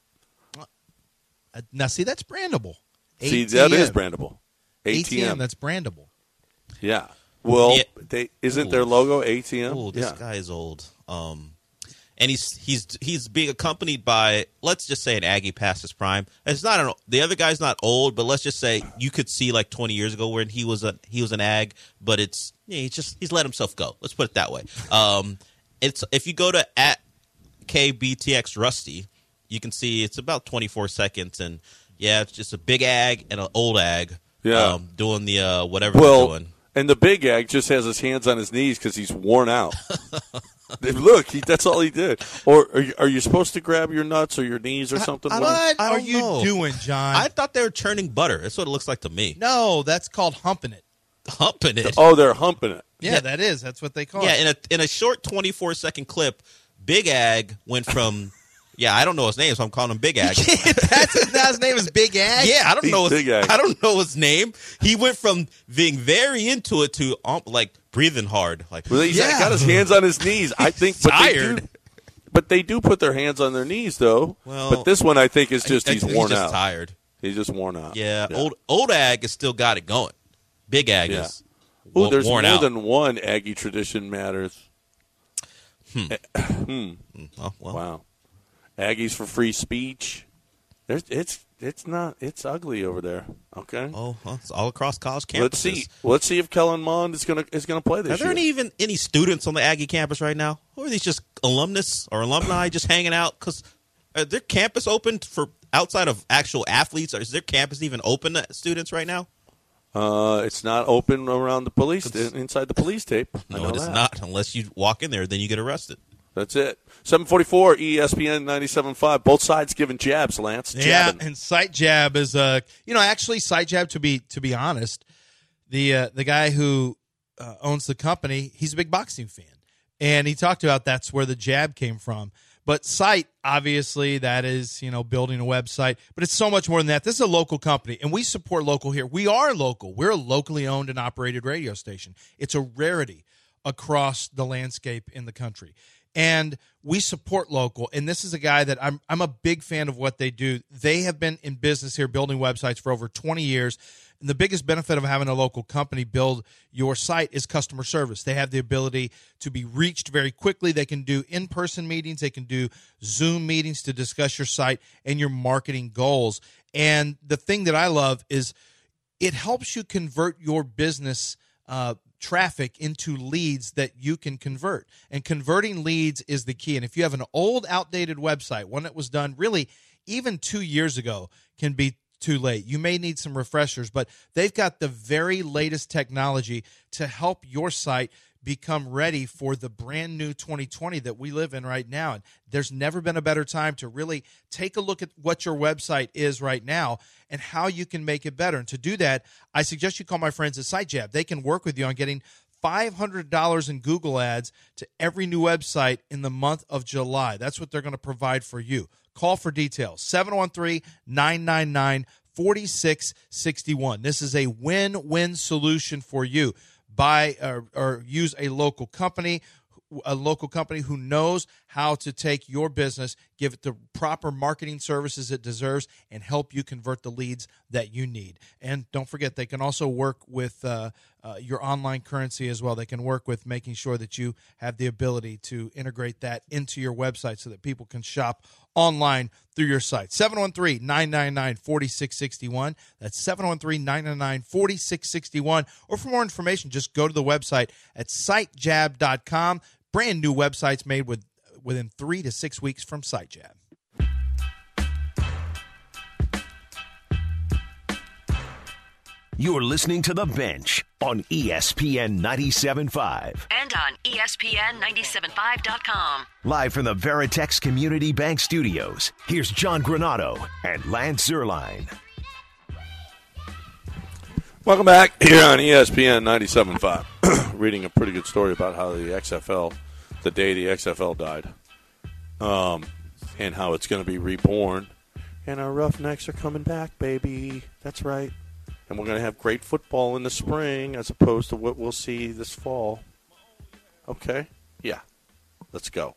Now, see, that's brandable. See, ATM. that is brandable. ATM, that's brandable. Yeah. Well, Yeah. isn't their logo ATM? Oh, this yeah. guy is old. And he's being accompanied by, let's just say, an Aggie past his prime. It's not the other guy's not old, but let's just say you could see like 20 years ago when he was an Ag, but he's let himself go. Let's put it that way. It's if you go to @KBTX Rusty, you can see it's about 24 seconds, and yeah, it's just a big Ag and an old Ag. Yeah. Doing the whatever they're Well, doing. And the big Ag just has his hands on his knees because he's worn out. Look, that's all he did. Or are you supposed to grab your nuts or your knees or something? What I are don't you know. doing, John? I thought they were churning butter. That's what it looks like to me. No, that's called humping it. Humping it. Oh, they're humping it. Yeah, that is. That's what they call Yeah, it. in a short 24-second clip, Big Ag went from I don't know his name, so I'm calling him Big Ag. His name is Big Ag? Yeah, I don't know Big Ag. I don't know his name. He went from being very into it to like breathing hard. Like Well, he's got his hands on his knees. I think, tired. But they do put their hands on their knees, though. Well, but this one, I think, is just he's worn just out. Tired. He's just worn out. Yeah, old Ag has still got it going. Big Ag is Ooh, there's worn more out. than one Aggie tradition matters. Oh, well. Wow. Aggies for free speech. It's ugly over there. Okay. Oh, well, it's all across college campuses. Let's see if Kellen Mond is gonna play this Are there year. any students on the Aggie campus right now? Or are these just alumnus or alumni just hanging out? Because are their campus open for outside of actual athletes? Or is their campus even open to students right now? It's not open around the police inside the police tape. I No, know it is that. not. Unless you walk in there, then you get arrested. That's it. 744 ESPN 97.5. Both sides giving jabs, Lance. Yeah, Jabbing. and Sight Jab is actually Sight Jab, to be honest, the guy who owns the company, he's a big boxing fan, and he talked about that's where the jab came from. But Sight, obviously, that is building a website, but it's so much more than that. This is a local company, and we support local here. We are local. We're a locally owned and operated radio station. It's a rarity across the landscape in the country. And we support local, and this is a guy that I'm a big fan of what they do. They have been in business here building websites for over 20 years. And the biggest benefit of having a local company build your site is customer service. They have the ability to be reached very quickly. They can do in-person meetings. They can do Zoom meetings to discuss your site and your marketing goals. And the thing that I love is it helps you convert your business traffic into leads that you can convert. And converting leads is the key. And if you have an old, outdated website, one that was done really even 2 years ago, can be too late. You may need some refreshers, but they've got the very latest technology to help your site become ready for the brand new 2020 that we live in right now. And there's never been a better time to really take a look at what your website is right now and how you can make it better. And to do that, I suggest you call my friends at SiteJab. They can work with you on getting $500 in Google ads to every new website in the month of July. That's what they're going to provide for you. Call for details, 713-999-4661. This is a win-win solution for you. Buy or use a local company who knows how to take your business, give it the proper marketing services it deserves, and help you convert the leads that you need. And don't forget, they can also work with your online currency as well. They can work with making sure that you have the ability to integrate that into your website so that people can shop online through your site. 713-999-4661. That's 713-999-4661. Or for more information, just go to the website at sitejab.com. Brand new websites made within 3 to 6 weeks from SiteJab. You're listening to The Bench on ESPN 97.5. And on ESPN975.com. Live from the Veritex Community Bank Studios, here's John Granado and Lance Zierlein. Welcome back here on ESPN 97.5. Reading a pretty good story about how the XFL, the day the XFL died, and how it's going to be reborn. And our Roughnecks are coming back, baby. That's right. And we're going to have great football in the spring as opposed to what we'll see this fall. Okay? Yeah. Let's go.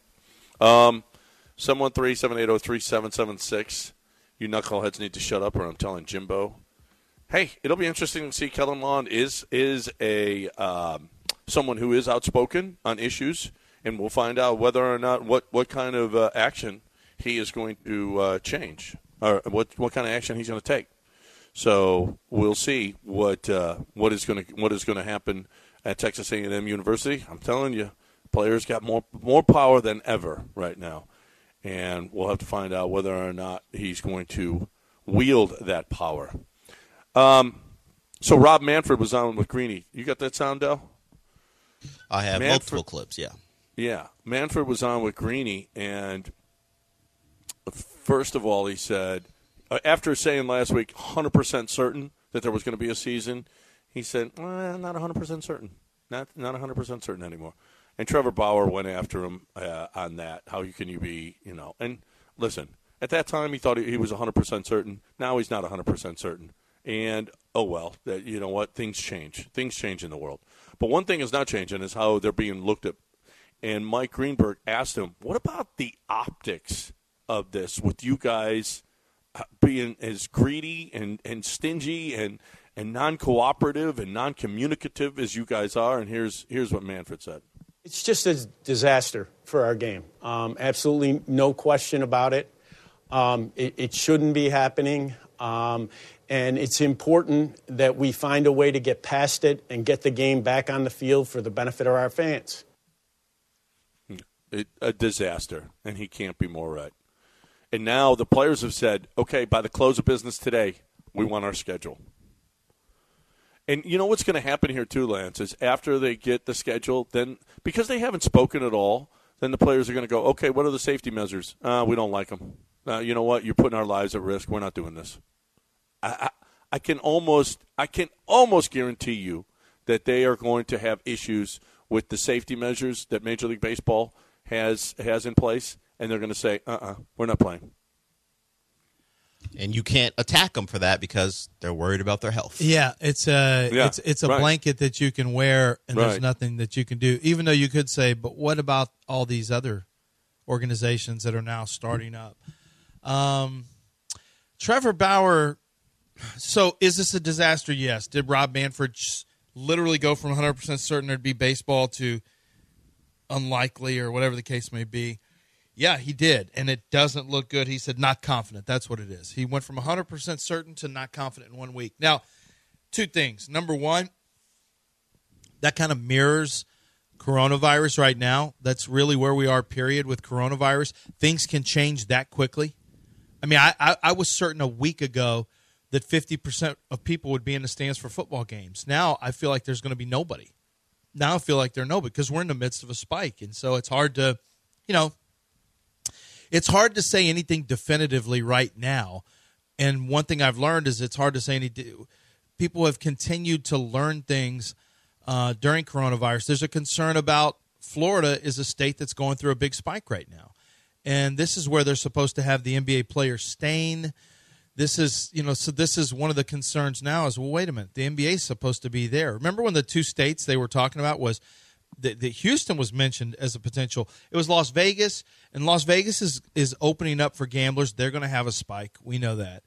713-780-3776. You knuckleheads need to shut up or I'm telling Jimbo. Hey, it'll be interesting to see. Kellen Mond is a someone who is outspoken on issues, and we'll find out whether or not what kind of action he is going to change, or what kind of action he's going to take. So we'll see what is going to happen at Texas A&M University. I'm telling you, players got more power than ever right now, and we'll have to find out whether or not he's going to wield that power. So Rob Manfred was on with Greeny. You got that sound, Del? I have multiple clips, yeah. Yeah. Manfred was on with Greeny, and first of all, he said, after saying last week 100% certain that there was going to be a season, he said, not 100% certain. Not 100% certain anymore. And Trevor Bauer went after him on that. How can you be, And listen, at that time he thought he was 100% certain. Now he's not 100% certain. And, oh well, you know what? Things change. Things change in the world. But one thing is not changing is how they're being looked at. And Mike Greenberg asked him, what about the optics of this with you guys being as greedy and stingy and non-cooperative and non-communicative as you guys are? And here's what Manfred said. It's just a disaster for our game. Absolutely no question about it. It shouldn't be happening. And it's important that we find a way to get past it and get the game back on the field for the benefit of our fans. A disaster, and he can't be more right. And now the players have said, okay, by the close of business today, we want our schedule. And you know what's going to happen here too, Lance, is after they get the schedule, then because they haven't spoken at all, then the players are going to go, okay, what are the safety measures? We don't like them. You know what? You're putting our lives at risk. We're not doing this. I can almost guarantee you that they are going to have issues with the safety measures that Major League Baseball has in place, and they're going to say, we're not playing. And you can't attack them for that because they're worried about their health. Yeah, it's a right. blanket that you can wear, and Right. there's nothing that you can do. Even though you could say, but what about all these other organizations that are now starting up? Trevor Bauer. So is this a disaster? Yes. Did Rob Manfred literally go from 100% certain there'd be baseball to unlikely or whatever the case may be? Yeah, he did, and it doesn't look good. He said not confident. That's what it is. He went from 100% certain to not confident in 1 week. Now, two things. Number one, that kind of mirrors coronavirus right now. That's really where we are, period, with coronavirus. Things can change that quickly. I mean, I was certain a week ago that 50% of people would be in the stands for football games. Now I feel like there's going to be nobody. Now I feel like there's nobody because we're in the midst of a spike. And so it's hard to, it's hard to say anything definitively right now. And one thing I've learned is it's hard to say anything. People have continued to learn things during coronavirus. There's a concern about Florida is a state that's going through a big spike right now. And this is where they're supposed to have the NBA players staying. This is, so this is one of the concerns now is, well, wait a minute, the NBA is supposed to be there. Remember when the two states they were talking about was that Houston was mentioned as a potential. It was Las Vegas, and Las Vegas is opening up for gamblers. They're going to have a spike. We know that.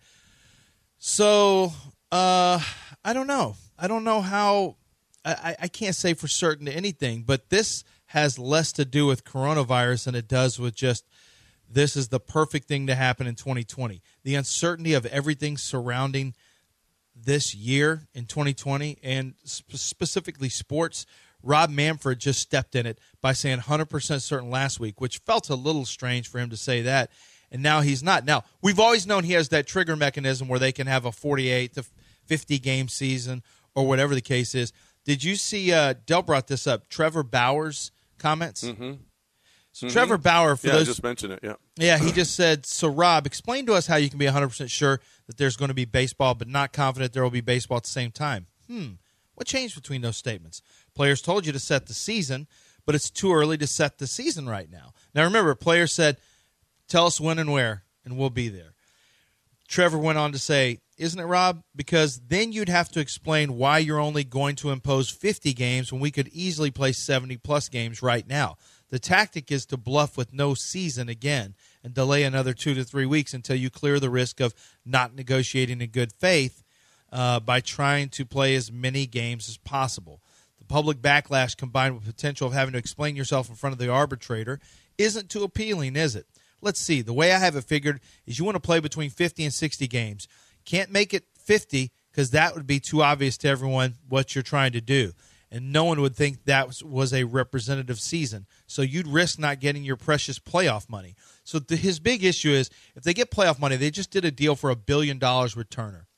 So I don't know. I don't know how I can't say for certain anything, but this has less to do with coronavirus than it does with just this is the perfect thing to happen in 2020. The uncertainty of everything surrounding this year in 2020 and specifically sports, Rob Manfred just stepped in it by saying 100% certain last week, which felt a little strange for him to say that, and now he's not. Now, we've always known he has that trigger mechanism where they can have a 48 to 50-game season or whatever the case is. Did you see Del brought this up, Trevor Bauer's comments? Mm-hmm. So Trevor Bauer, for those, I just mentioned it, yeah. Yeah, he just said, so Rob, explain to us how you can be 100% sure that there's going to be baseball but not confident there will be baseball at the same time. What changed between those statements? Players told you to set the season, but it's too early to set the season right now. Now, remember, players said, tell us when and where, and we'll be there. Trevor went on to say, isn't it, Rob? Because then you'd have to explain why you're only going to impose 50 games when we could easily play 70-plus games right now. The tactic is to bluff with no season again and delay another 2 to 3 weeks until you clear the risk of not negotiating in good faith by trying to play as many games as possible. The public backlash combined with potential of having to explain yourself in front of the arbitrator isn't too appealing, is it? Let's see. The way I have it figured is you want to play between 50 and 60 games. Can't make it 50 because that would be too obvious to everyone what you're trying to do. And no one would think that was a representative season. So you'd risk not getting your precious playoff money. So his big issue is if they get playoff money, they just did a deal for $1 billion with Turner.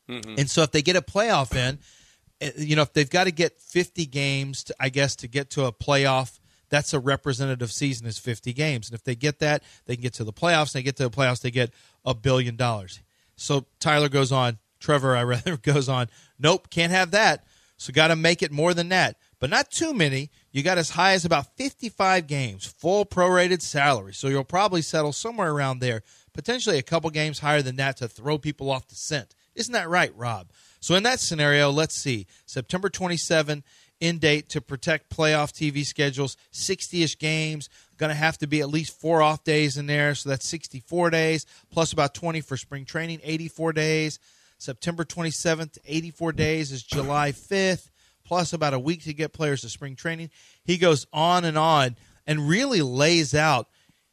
And so if they get a playoff in, if they've got to get 50 games, to get to a playoff, that's a representative season is 50 games. And if they get that, they can get to the playoffs. And they get to the playoffs, they get $1 billion. So Trevor goes on, nope, can't have that. So got to make it more than that. But not too many. You got as high as about 55 games, full prorated salary. So you'll probably settle somewhere around there, potentially a couple games higher than that to throw people off the scent. Isn't that right, Rob? So in that scenario, let's see. September 27 end date to protect playoff TV schedules, 60-ish games. Going to have to be at least 4 off days in there, so that's 64 days, plus about 20 for spring training, 84 days. September 27th, 84 days is July 5th, plus about a week to get players to spring training. He goes on and really lays out.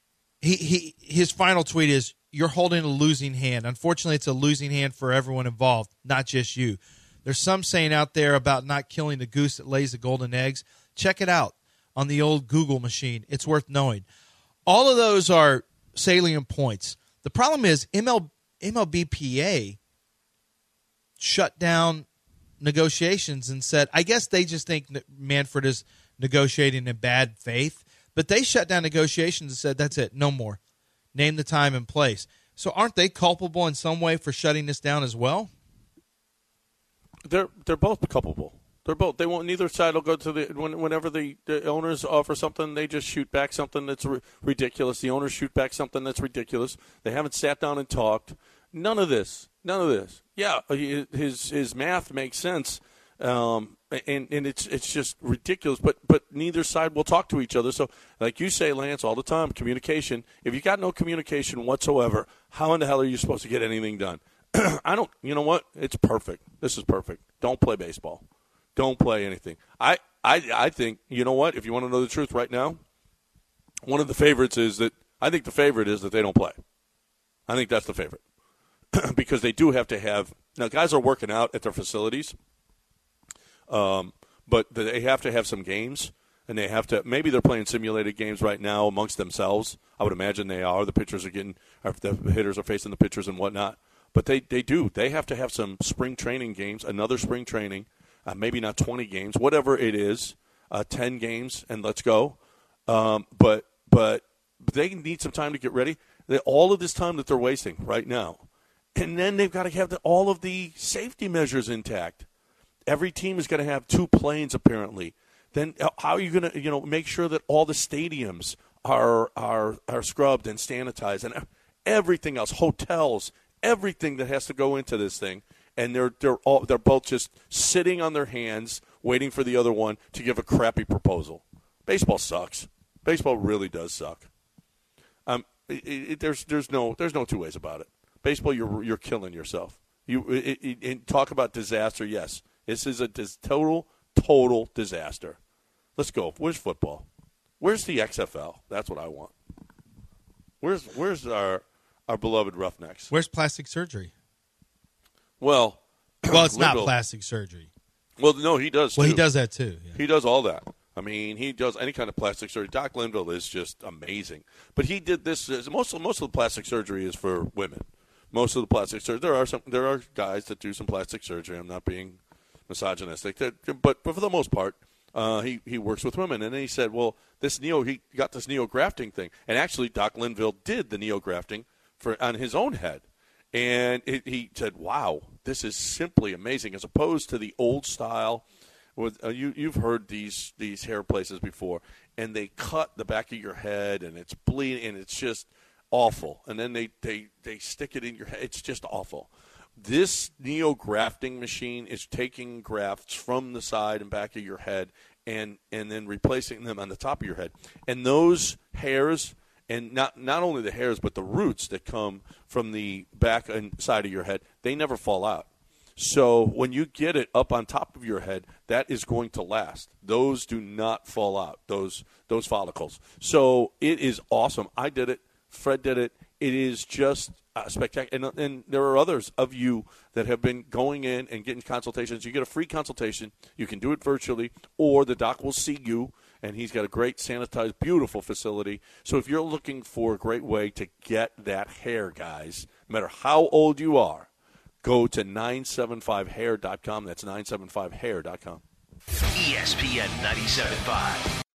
His final tweet is, "You're holding a losing hand." Unfortunately, it's a losing hand for everyone involved, not just you. There's some saying out there about not killing the goose that lays the golden eggs. Check it out on the old Google machine. It's worth knowing. All of those are salient points. The problem is MLBPA shut down negotiations and said, I guess they just think that Manfred is negotiating in bad faith, but they shut down negotiations and said, that's it, no more. Name the time and place. So aren't they culpable in some way for shutting this down as well? They're both culpable. They're both. They won't. Neither side will go to whenever the owners offer something, they just shoot back something that's ridiculous. The owners shoot back something that's ridiculous. They haven't sat down and talked. None of this. Yeah, his math makes sense, and it's just ridiculous. But neither side will talk to each other. So, like you say, Lance, all the time, communication. If you got no communication whatsoever, how in the hell are you supposed to get anything done? You know what? It's perfect. This is perfect. Don't play baseball. Don't play anything. I think, you know what? If you want to know the truth right now, one of the favorites is that I think the favorite is that they don't play. I think that's the favorite. Because they do have to have – now, guys are working out at their facilities, but they have to have some games, and they have to – maybe they're playing simulated games right now amongst themselves. I would imagine they are. The pitchers are getting – the hitters are facing the pitchers and whatnot. But they do. They have to have some spring training games, another spring training, maybe not 20 games, whatever it is, 10 games, and let's go. But they need some time to get ready. All of this time that they're wasting right now. And then they've got to have all of the safety measures intact. Every team is going to have 2 planes, apparently. Then how are you going to make sure that all the stadiums are scrubbed and sanitized and everything else, hotels, everything that has to go into this thing, and they're both just sitting on their hands waiting for the other one to give a crappy proposal. Baseball sucks. Baseball really does suck. There's no 2 ways about it. Baseball, you're killing yourself. And talk about disaster. Yes, this is a total disaster. Let's go. Where's football? Where's the XFL? That's what I want. Where's our beloved Roughnecks? Where's plastic surgery? Well, it's not plastic surgery. Well, no, he does. Well, too. he does that too. Yeah. He does all that. I mean, he does any kind of plastic surgery. Doc Linville is just amazing. But he did this. Most of the plastic surgery is for women. Most of the plastic surgery. There are guys that do some plastic surgery. I'm not being misogynistic, but for the most part, he works with women. And then he said, well, he got this neo-grafting thing, and actually Doc Linville did the neo-grafting on his own head. And he said, wow, this is simply amazing, as opposed to the old style. You've heard these hair places before, and they cut the back of your head, and it's bleeding, and it's just awful. And then they stick it in your head. It's just awful. This neo-grafting machine is taking grafts from the side and back of your head and then replacing them on the top of your head. And those hairs, and not only the hairs, but the roots that come from the back and side of your head, they never fall out. So when you get it up on top of your head, that is going to last. Those do not fall out, those follicles. So it is awesome. I did it. Fred did it. It is just spectacular. And there are others of you that have been going in and getting consultations. You get a free consultation. You can do it virtually, or the doc will see you, and he's got a great, sanitized, beautiful facility. So if you're looking for a great way to get that hair, guys, no matter how old you are, go to 975hair.com. That's 975hair.com. ESPN 97.5.